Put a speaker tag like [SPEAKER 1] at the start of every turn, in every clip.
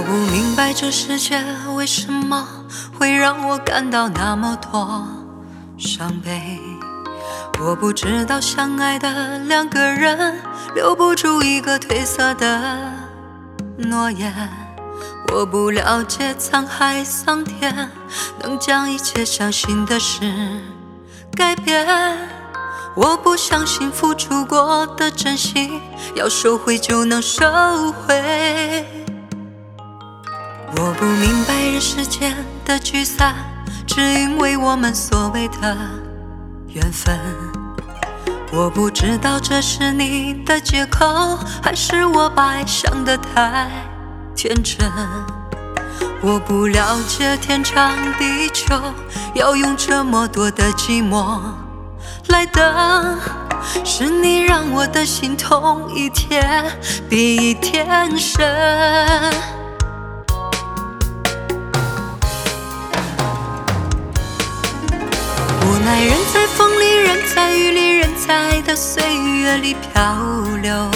[SPEAKER 1] 不明白这世界为什么会让我感到那么多伤悲，我不知道相爱的两个人留不住一个褪色的诺言，我不了解沧海桑田能将一切相信的事改变，我不相信付出过的真心要收回就能收回，我不明白人世间的聚散只因为我们所谓的缘分，我不知道这是你的借口还是我把爱想得太天真，我不了解天长地久要用这么多的寂寞来等，是你让我的心痛一天比一天深，无奈人在风里人在雨里人在爱的岁月里漂流，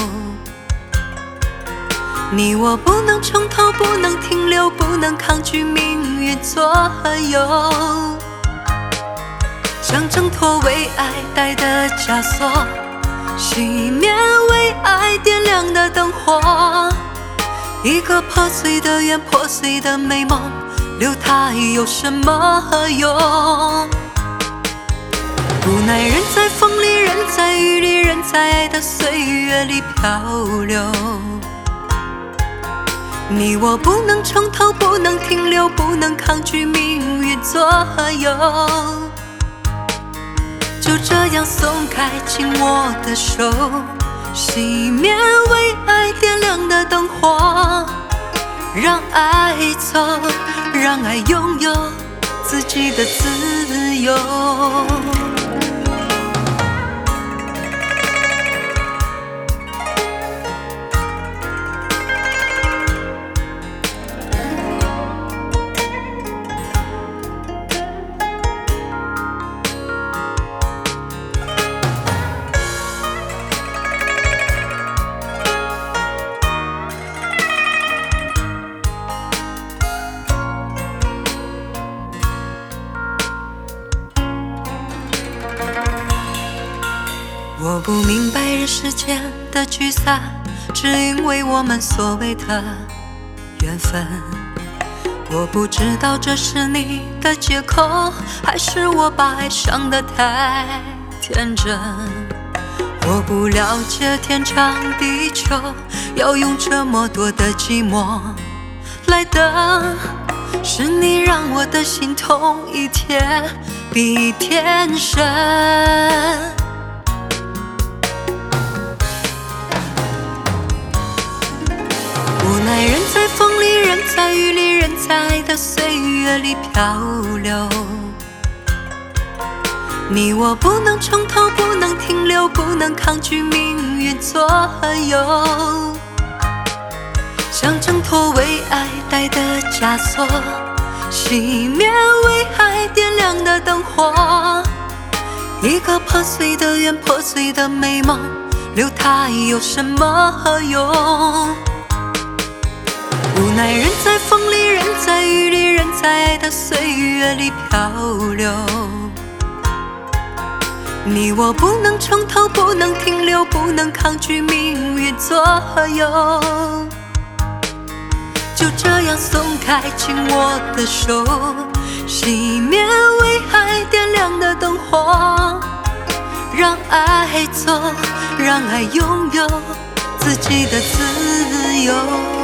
[SPEAKER 1] 你我不能从头不能停留不能抗拒命运左右，想挣脱为爱戴的枷锁，熄灭为爱点亮的灯火，一个破碎的缘破碎的美梦留它有什么用，无奈人在风里人在雨里人在爱的岁月里漂流，你我不能从头不能停留不能抗拒命运左右，就这样松开紧握的手，熄灭为爱点亮的灯火，让爱走让爱拥有自己的自由，我不明白人世间的聚散只因为我们所谓的缘分，我不知道这是你的借口还是我把爱想得太天真，我不了解天长地久要用这么多的寂寞来等，是你让我的心痛一天比一天深，无奈人在风里人在雨里人在爱的岁月里漂流，你我不能从头不能停留不能抗拒命运左右，想挣脱为爱戴的枷锁，熄灭为爱点亮的灯火，一个破碎的缘破碎的美梦留它有什么用，无奈人在风里人在雨里人在爱的岁月里漂流，你我不能从头不能停留不能抗拒命运左右，就这样松开紧握的手，熄灭为爱点亮的灯火，让爱走让爱拥有自己的自由。